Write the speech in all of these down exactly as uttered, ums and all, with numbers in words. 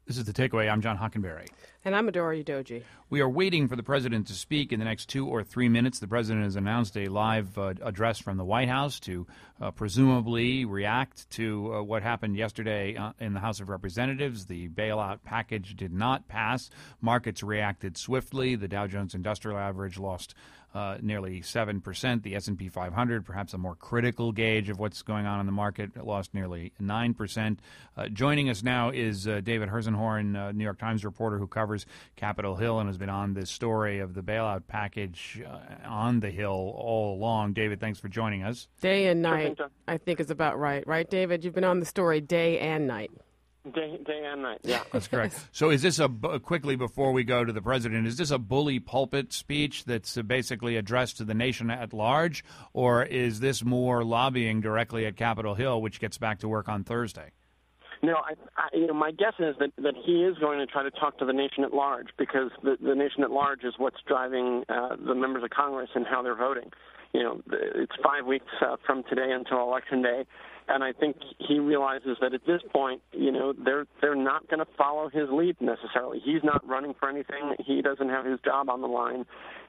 This is The Takeaway. I'm John Hockenberry. And I'm Adora Udoji. We are waiting for the president to speak in the next two or three minutes. The president has announced a live uh, address from the White House to uh, presumably react to uh, what happened yesterday uh, in the House of Representatives. The bailout package did not pass. Markets reacted swiftly. The Dow Jones Industrial Average lost Uh, nearly seven percent. The S and P five hundred, perhaps a more critical gauge of what's going on in the market, lost nearly nine percent. Uh, joining us now is uh, David Herzenhorn, uh, New York Times reporter who covers Capitol Hill and has been on this story of the bailout package uh, on the Hill all along. David, thanks for joining us. Day and night, I think is about right. Right, David? You've been on the story day and night. Day, day and night, yeah. That's correct. So is this a, quickly before we go to the president, is this a bully pulpit speech that's basically addressed to the nation at large, or is this more lobbying directly at Capitol Hill, which gets back to work on Thursday? No, I, I, you know, my guess is that, that he is going to try to talk to the nation at large, because the, the nation at large is what's driving uh, the members of Congress and how they're voting. You know, it's five weeks uh, from today until Election Day. And I think he realizes that at this point, you know, they're they're not going to follow his lead necessarily. He's not running for anything. He doesn't have his job on the line.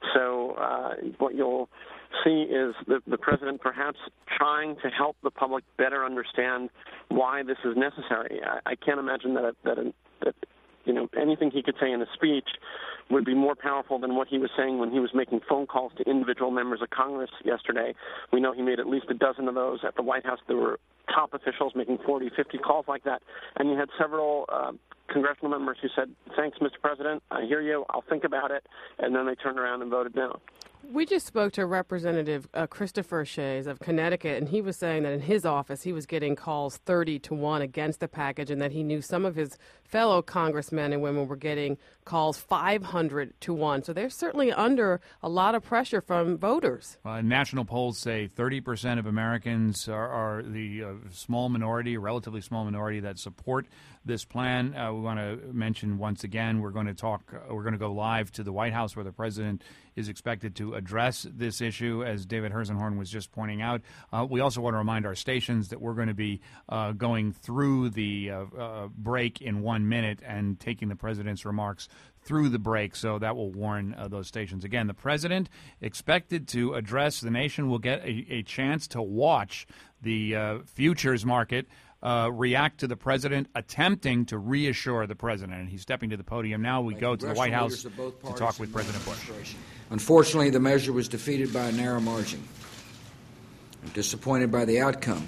So uh, what you'll see is the, the president perhaps trying to help the public better understand why this is necessary. I, I can't imagine that that, that you know anything he could say in a speech would be more powerful than what he was saying when he was making phone calls to individual members of Congress yesterday. We know he made at least a dozen of those at the White House. There were top officials making forty, fifty calls like that. And you had several uh, congressional members who said, thanks, Mister President, I hear you, I'll think about it. And then they turned around and voted no. We just spoke to Representative uh, Christopher Shays of Connecticut, and he was saying that in his office he was getting calls thirty to one against the package, and that he knew some of his fellow congressmen and women were getting calls five hundred to one. So they're certainly under a lot of pressure from voters. Uh, national polls say thirty percent of Americans are, are the uh, small minority, a relatively small minority that support this plan. Uh, we want to mention once again, we're going to talk, uh, we're going to go live to the White House where the president is expected to address this issue, as David Herzenhorn was just pointing out. Uh, we also want to remind our stations that we're going to be uh, going through the uh, uh, break in one minute and taking the president's remarks through the break, so that will warn uh, those stations. Again, the president expected to address the nation will get a, a chance to watch the uh, futures market Uh, react to the president attempting to reassure the president. And he's stepping to the podium now. We go to the White House to talk with President Bush. Unfortunately, the measure was defeated by a narrow margin. I'm disappointed by the outcome.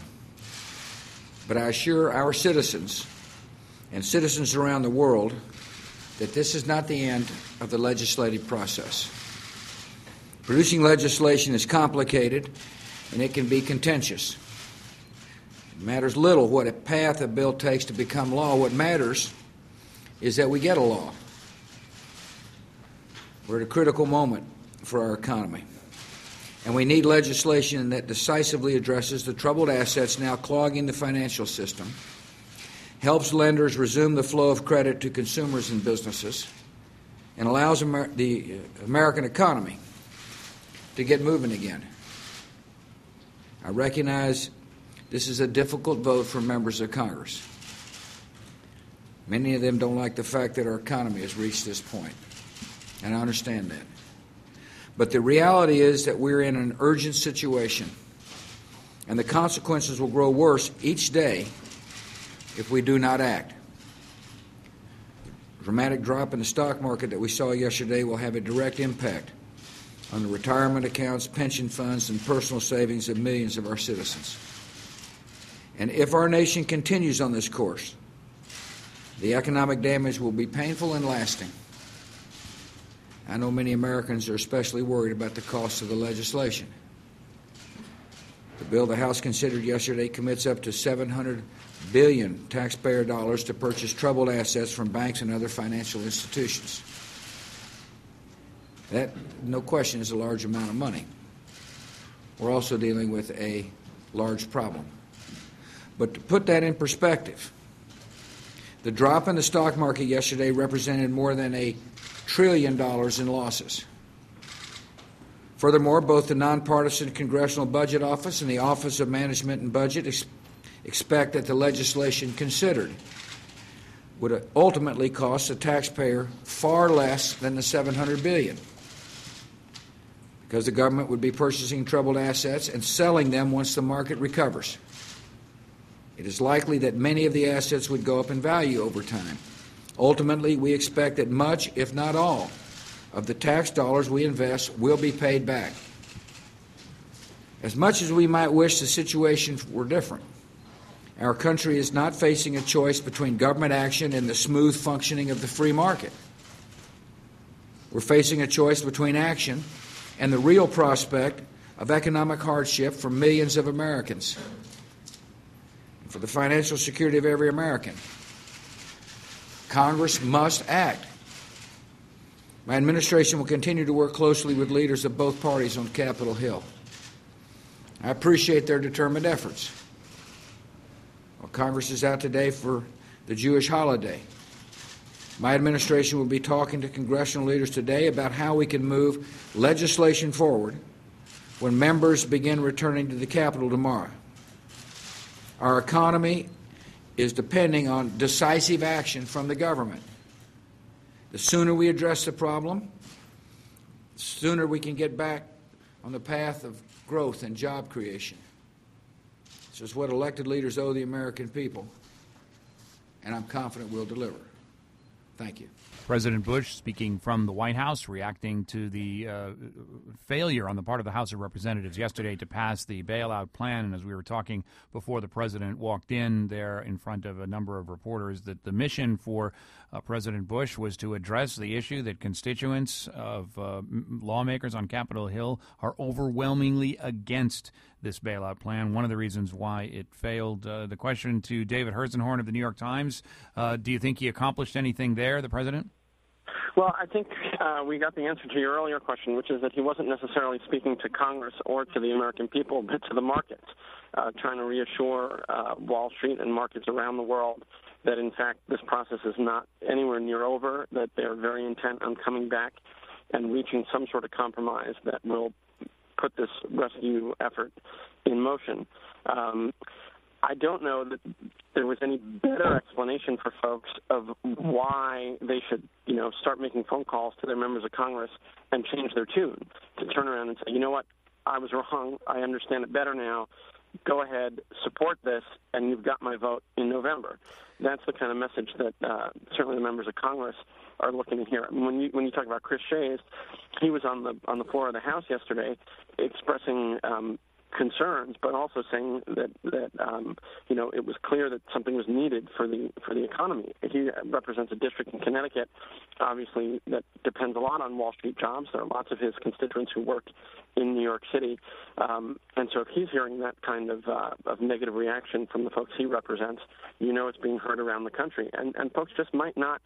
But I assure our citizens and citizens around the world that this is not the end of the legislative process. Producing legislation is complicated, and it can be contentious. It matters little what a path a bill takes to become law. What matters is that we get a law. We're at a critical moment for our economy, and we need legislation that decisively addresses the troubled assets now clogging the financial system, helps lenders resume the flow of credit to consumers and businesses, and allows Amer- the American economy to get moving again. I recognize this is a difficult vote for members of Congress. Many of them don't like the fact that our economy has reached this point, and I understand that. But the reality is that we're in an urgent situation, and the consequences will grow worse each day if we do not act. The dramatic drop in the stock market that we saw yesterday will have a direct impact on the retirement accounts, pension funds, and personal savings of millions of our citizens. And if our nation continues on this course, the economic damage will be painful and lasting. I know many Americans are especially worried about the cost of the legislation. The bill the House considered yesterday commits up to seven hundred billion dollars taxpayer dollars to purchase troubled assets from banks and other financial institutions. That, no question, is a large amount of money. We're also dealing with a large problem. But to put that in perspective, the drop in the stock market yesterday represented more than a trillion dollars in losses. Furthermore, both the Nonpartisan Congressional Budget Office and the Office of Management and Budget ex- expect that the legislation considered would ultimately cost the taxpayer far less than the seven hundred billion dollars, because the government would be purchasing troubled assets and selling them once the market recovers. It is likely that many of the assets would go up in value over time. Ultimately, we expect that much, if not all, of the tax dollars we invest will be paid back. As much as we might wish the situation were different, our country is not facing a choice between government action and the smooth functioning of the free market. We're facing a choice between action and the real prospect of economic hardship for millions of Americans, and for the financial security of every American. Congress must act. My administration will continue to work closely with leaders of both parties on Capitol Hill. I appreciate their determined efforts. Well, Congress is out today for the Jewish holiday. My administration will be talking to congressional leaders today about how we can move legislation forward when members begin returning to the Capitol tomorrow. Our economy is depending on decisive action from the government. The sooner we address the problem, the sooner we can get back on the path of growth and job creation. This is what elected leaders owe the American people, and I'm confident we'll deliver. Thank you. President Bush speaking from the White House, reacting to the uh, failure on the part of the House of Representatives yesterday to pass the bailout plan. And as we were talking before the president walked in there in front of a number of reporters, that the mission for uh, President Bush was to address the issue that constituents of uh, lawmakers on Capitol Hill are overwhelmingly against this bailout plan. One of the reasons why it failed. Uh, the question to David Herzenhorn of the New York Times, uh, do you think he accomplished anything there, the president? Well, I think uh, we got the answer to your earlier question, which is that he wasn't necessarily speaking to Congress or to the American people, but to the markets, uh, trying to reassure uh, Wall Street and markets around the world that, in fact, this process is not anywhere near over, that they're very intent on coming back and reaching some sort of compromise that will put this rescue effort in motion. Um, I don't know that there was any better explanation for folks of why they should, you know, start making phone calls to their members of Congress and change their tune, to turn around and say, you know what, I was wrong, I understand it better now, go ahead, support this, and you've got my vote in November. That's the kind of message that uh, certainly the members of Congress are looking to hear. I mean, when you when you talk about Chris Shays, he was on the on the floor of the House yesterday expressing um, concerns, but also saying that that um, you know it was clear that something was needed for the for the economy. He represents a district in Connecticut, obviously, that depends a lot on Wall Street jobs. There are lots of his constituents who work in New York City, um, and so if he's hearing that kind of uh, of negative reaction from the folks he represents, you know it's being heard around the country, and and folks just might not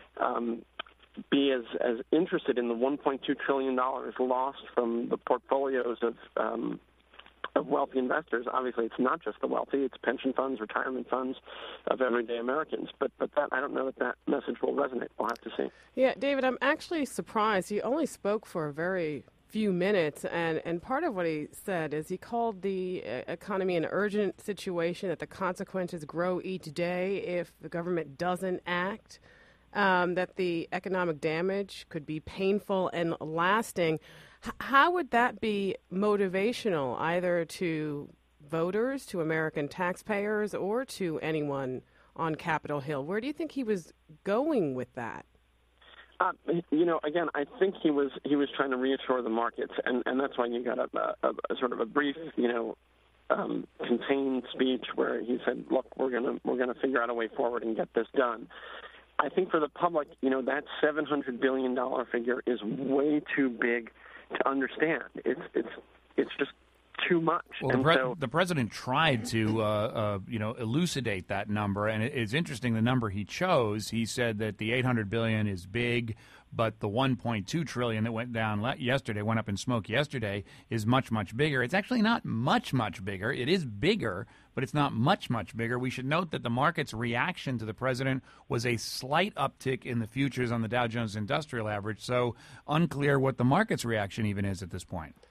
Um, be as, as interested in the one point two trillion dollars lost from the portfolios of um, of wealthy investors. Obviously, it's not just the wealthy; it's pension funds, retirement funds of everyday Americans. But but that I don't know that that message will resonate. We'll have to see. Yeah, David, I'm actually surprised. He only spoke for a very few minutes, and, and part of what he said is he called the uh, economy an urgent situation, that the consequences grow each day if the government doesn't act. Um, that the economic damage could be painful and lasting. H- how would that be motivational, either to voters, to American taxpayers, or to anyone on Capitol Hill? Where do you think he was going with that? Uh, you know, again, I think he was he was trying to reassure the markets, and, and that's why you got a, a, a sort of a brief, you know, um, contained speech where he said, "Look, we're gonna we're gonna figure out a way forward and get this done." I think for the public, you know, that seven hundred billion dollars figure is way too big to understand. It's it's it's just too much. Well, and the, pre- so, the president tried to, uh, uh, you know, elucidate that number, and it, it's interesting the number he chose. He said that the eight hundred billion dollars is big, but the one point two trillion dollars that went down le- yesterday, went up in smoke yesterday, is much, much bigger. It's actually not much, much bigger. It is bigger, but it's not much, much bigger. We should note that the market's reaction to the president was a slight uptick in the futures on the Dow Jones Industrial Average, so unclear what the market's reaction even is at this point.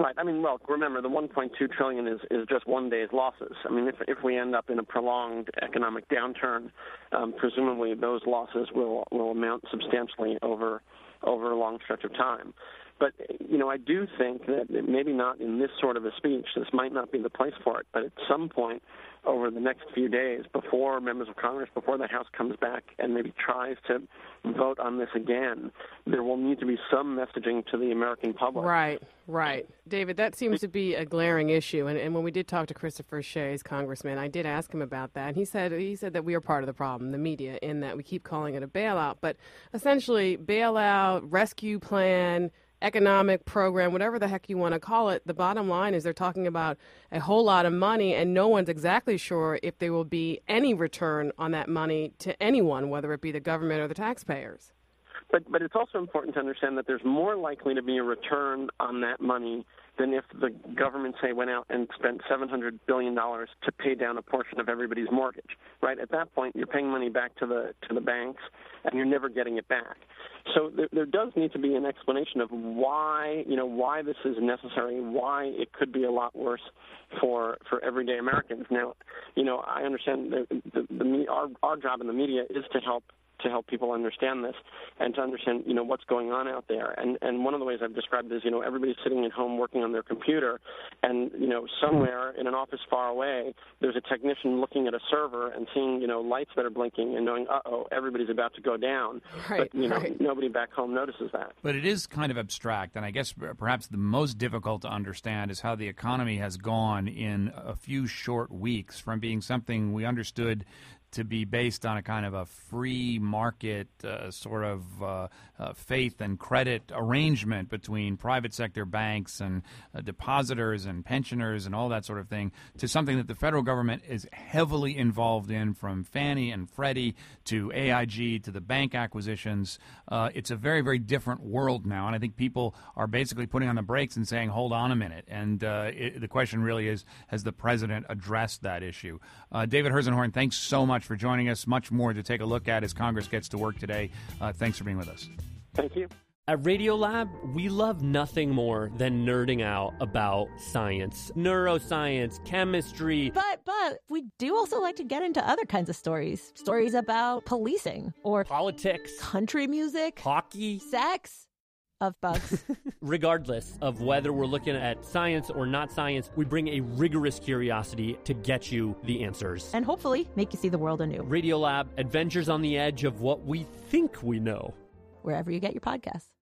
Right. I mean, well, remember, the one point two trillion dollars is, is just one day's losses. I mean, if if we end up in a prolonged economic downturn, um, presumably those losses will, will amount substantially over over a long stretch of time. But, you know, I do think that maybe not in this sort of a speech, this might not be the place for it, but at some point over the next few days, before members of Congress, before the House comes back and maybe tries to vote on this again, there will need to be some messaging to the American public. Right, right. David, that seems to be a glaring issue. And, and when we did talk to Christopher Shays, Congressman, I did ask him about that. And he said, he said that we are part of the problem, the media, in that we keep calling it a bailout. But essentially, bailout, rescue plan, economic program, whatever the heck you want to call it, the bottom line is they're talking about a whole lot of money, and no one's exactly sure if there will be any return on that money to anyone, whether it be the government or the taxpayers. But but it's also important to understand that there's more likely to be a return on that money than if the government, say, went out and spent seven hundred billion dollars to pay down a portion of everybody's mortgage, right? At that point, you're paying money back to the to the banks, and you're never getting it back. So there, there does need to be an explanation of why, you know, why this is necessary, why it could be a lot worse for for everyday Americans. Now, you know, I understand the, the, the our our job in the media is to help to help people understand this and to understand, you know, what's going on out there. And and one of the ways I've described it is, you know, everybody's sitting at home working on their computer, and, you know, somewhere in an office far away, there's a technician looking at a server and seeing, you know, lights that are blinking and knowing, uh-oh, everybody's about to go down. Right, but, you know, right. nobody back home notices that. But it is kind of abstract, and I guess perhaps the most difficult to understand is how the economy has gone in a few short weeks from being something we understood to be based on a kind of a free market uh, sort of uh, uh, faith and credit arrangement between private sector banks and uh, depositors and pensioners and all that sort of thing, to something that the federal government is heavily involved in, from Fannie and Freddie to A I G to the bank acquisitions. Uh, it's a very, very different world now, and I think people are basically putting on the brakes and saying, hold on a minute. And uh, it, the question really is, has the president addressed that issue? Uh, David Herzenhorn, thanks so much for joining us. Much more to take a look at as Congress gets to work today. Uh, thanks for being with us. Thank you. At Radiolab, we love nothing more than nerding out about science, neuroscience, chemistry. But, but, we do also like to get into other kinds of stories. Stories about policing or politics, country music, hockey, sex. Of bugs. Regardless of whether we're looking at science or not science, we bring a rigorous curiosity to get you the answers. And hopefully make you see the world anew. Radiolab, adventures on the edge of what we think we know. Wherever you get your podcasts.